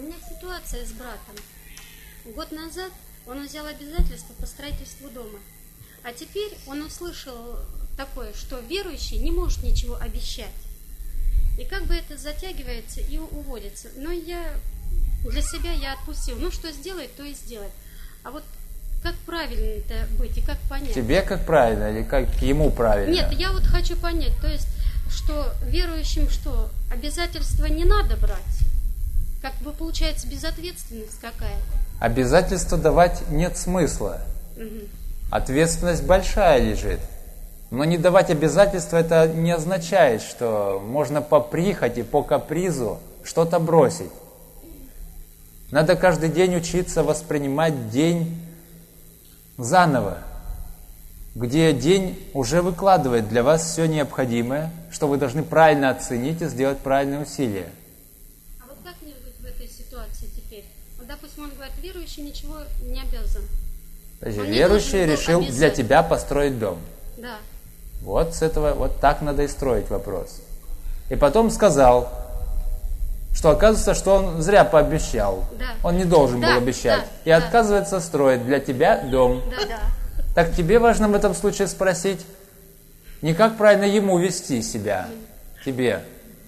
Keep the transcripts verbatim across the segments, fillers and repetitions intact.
меня ситуация с братом. Год назад он взял обязательства по строительству дома. А теперь он услышал такое, что верующий не может ничего обещать. И как бы это затягивается и уводится. Но я для себя я отпустил. Ну, что сделает, то и сделает. А вот как правильно это быть и как понять? Тебе как правильно или как ему правильно? Нет, я вот хочу понять. То есть, что верующим что, обязательства не надо брать? Как бы получается безответственность какая-то. Обязательства давать нет смысла. Угу. Ответственность большая лежит. Но не давать обязательства, это не означает, что можно по прихоти, по капризу что-то бросить. Надо каждый день учиться воспринимать день заново, где день уже выкладывает для вас все необходимое, что вы должны правильно оценить и сделать правильные усилия. А вот как мне быть в этой ситуации теперь? Вот, допустим, он говорит, верующий ничего не обязан. Подожди, Он верующий решил обязать. для тебя построить дом. Да. Вот с этого, вот так надо и строить вопрос. И потом сказал, что оказывается, что он зря пообещал. Да. Он не должен Да, был обещать. да, и да. отказывается строить для тебя дом. Да, да. Так тебе важно в этом случае спросить, не как правильно ему вести себя, тебе.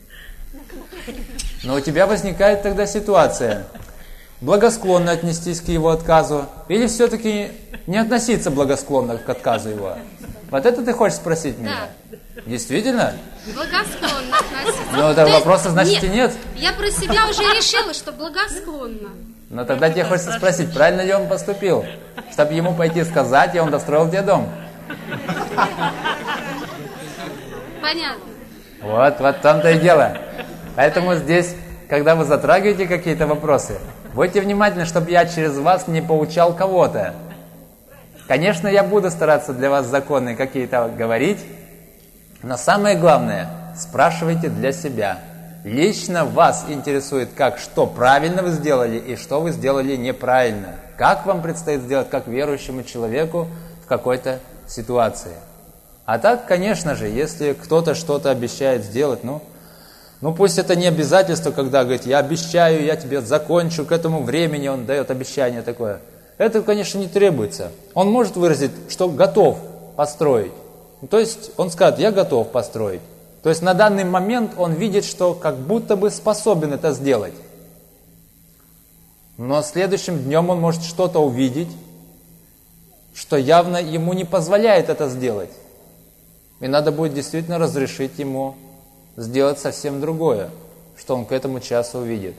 Но у тебя возникает тогда ситуация, благосклонно отнестись к его отказу, или все-таки не относиться благосклонно к отказу его. Вот это ты хочешь спросить меня? Да. Действительно? Благосклонно относиться. Ну, это То есть- вопроса, значит, и нет. Я про себя уже решила, что благосклонно. Но тогда тебе хочется спросить, правильно ли он поступил, чтобы ему пойти сказать, и он достроил тебе дом. Понятно. Вот, вот в том-то и дело. Поэтому здесь, когда вы затрагиваете какие-то вопросы, будьте внимательны, чтобы я через вас не поучал кого-то. Конечно, я буду стараться для вас законы какие-то говорить, но самое главное, спрашивайте для себя. Лично вас интересует, как, что правильно вы сделали и что вы сделали неправильно. Как вам предстоит сделать, как верующему человеку в какой-то ситуации. А так, конечно же, если кто-то что-то обещает сделать, ну, ну пусть это не обязательство, когда говорит, я обещаю, я тебе закончу к этому времени, он дает обещание такое. Это, конечно, не требуется. Он может выразить, что готов построить. То есть он скажет, я готов построить. То есть на данный момент он видит, что как будто бы способен это сделать. Но следующим днем он может что-то увидеть, что явно ему не позволяет это сделать. И надо будет действительно разрешить ему сделать совсем другое, что он к этому часу увидит.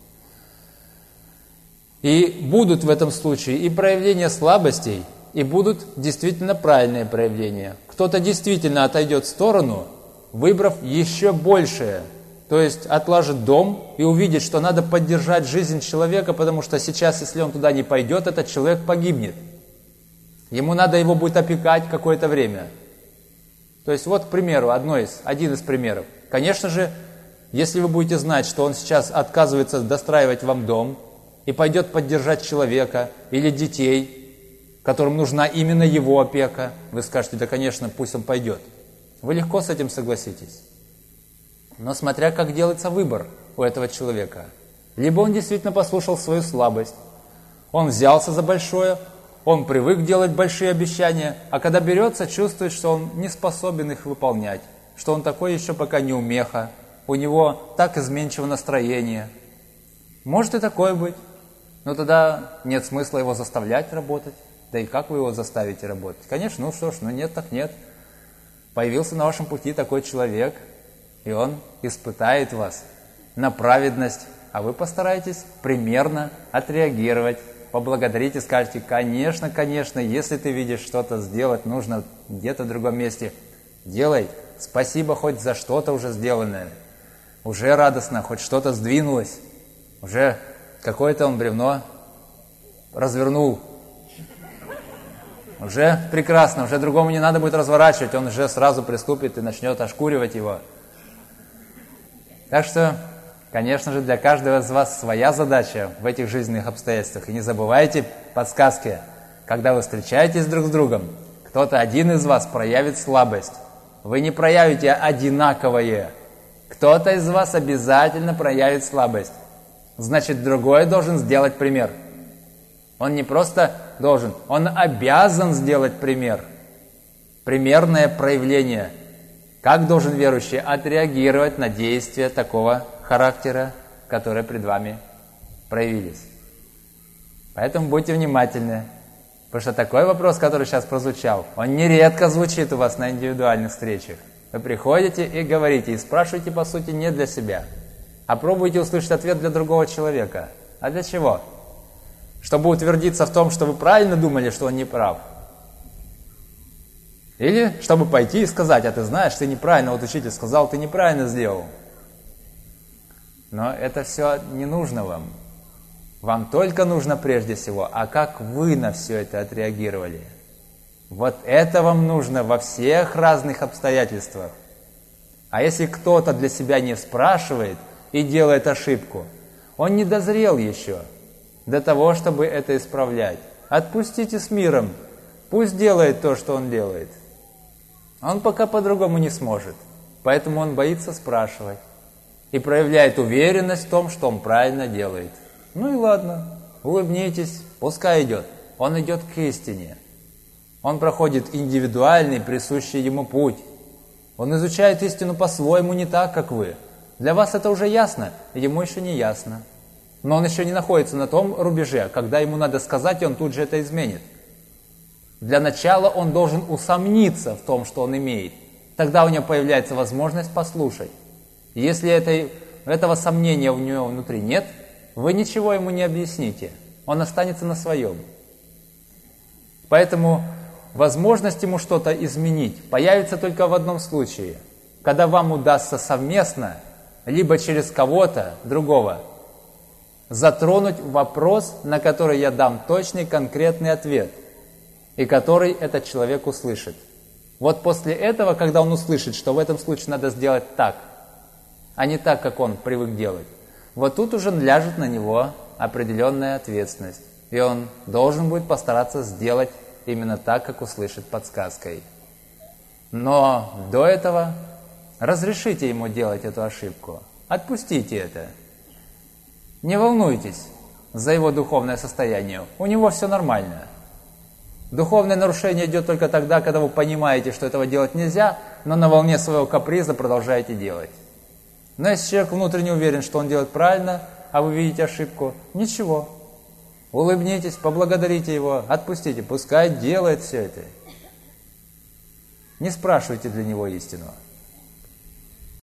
И будут в этом случае и проявления слабостей, и будут действительно правильные проявления. Кто-то действительно отойдет в сторону, выбрав еще большее, то есть отложит дом и увидит, что надо поддержать жизнь человека, потому что сейчас, если он туда не пойдет, этот человек погибнет. Ему надо его будет опекать какое-то время. То есть вот, к примеру, одно из, один из примеров. Конечно же, если вы будете знать, что он сейчас отказывается достраивать вам дом и пойдет поддержать человека или детей, которым нужна именно его опека, вы скажете, да, конечно, пусть он пойдет. Вы легко с этим согласитесь. Но смотря как делается выбор у этого человека. Либо он действительно послушал свою слабость, он взялся за большое, он привык делать большие обещания, а когда берется, чувствует, что он не способен их выполнять, что он такой еще пока неумеха, у него так изменчиво настроение. Может и такое быть, но тогда нет смысла его заставлять работать. Да и как вы его заставите работать? Конечно, ну что ж, ну нет так нет. Появился на вашем пути такой человек, и он испытает вас на праведность, а вы постараетесь примерно отреагировать, поблагодарить и скажете, конечно, конечно, если ты видишь что-то сделать, нужно где-то в другом месте, делай, спасибо хоть за что-то уже сделанное, уже радостно, хоть что-то сдвинулось, уже какое-то он бревно развернул, уже прекрасно, уже другому не надо будет разворачивать, он уже сразу приступит и начнет ошкуривать его. Так что, конечно же, для каждого из вас своя задача в этих жизненных обстоятельствах. И не забывайте подсказки, когда вы встречаетесь друг с другом, кто-то один из вас проявит слабость. Вы не проявите одинаковое. Кто-то из вас обязательно проявит слабость. Значит, другой должен сделать пример. Он не просто должен, он обязан сделать пример. Примерное проявление. Как должен верующий отреагировать на действия такого характера, которые пред вами проявились. Поэтому будьте внимательны. Потому что такой вопрос, который сейчас прозвучал, он нередко звучит у вас на индивидуальных встречах. Вы приходите и говорите, и спрашиваете, по сути, не для себя, а пробуйте услышать ответ для другого человека. А для чего? Чтобы утвердиться в том, что вы правильно думали, что он не прав. Или чтобы пойти и сказать, а ты знаешь, ты неправильно, вот учитель сказал, ты неправильно сделал. Но это все не нужно вам. Вам только нужно прежде всего, а как вы на все это отреагировали. Вот это вам нужно во всех разных обстоятельствах. А если кто-то для себя не спрашивает и делает ошибку, он не дозрел еще до того, чтобы это исправлять. Отпустите с миром, пусть делает то, что он делает. Он пока по-другому не сможет, поэтому он боится спрашивать и проявляет уверенность в том, что он правильно делает. Ну и ладно, улыбнитесь, пускай идет. Он идет к истине. Он проходит индивидуальный, присущий ему путь. Он изучает истину по-своему, не так, как вы. Для вас это уже ясно, ему еще не ясно. Но он еще не находится на том рубеже, когда ему надо сказать, и он тут же это изменит. Для начала он должен усомниться в том, что он имеет. Тогда у него появляется возможность послушать. Если этой, этого сомнения у него внутри нет, вы ничего ему не объясните. Он останется на своем. Поэтому возможность ему что-то изменить появится только в одном случае. Когда вам удастся совместно, либо через кого-то другого, затронуть вопрос, на который я дам точный, конкретный ответ, и который этот человек услышит. Вот после этого, когда он услышит, что в этом случае надо сделать так, а не так, как он привык делать, вот тут уже ляжет на него определенная ответственность. И он должен будет постараться сделать именно так, как услышит подсказкой. Но до этого разрешите ему делать эту ошибку. Отпустите это. Не волнуйтесь за его духовное состояние. У него все нормально. Духовное нарушение идет только тогда, когда вы понимаете, что этого делать нельзя, но на волне своего каприза продолжаете делать. Но если человек внутренне уверен, что он делает правильно, а вы видите ошибку, ничего. Улыбнитесь, поблагодарите его, отпустите, пускай делает все это. Не спрашивайте для него истину.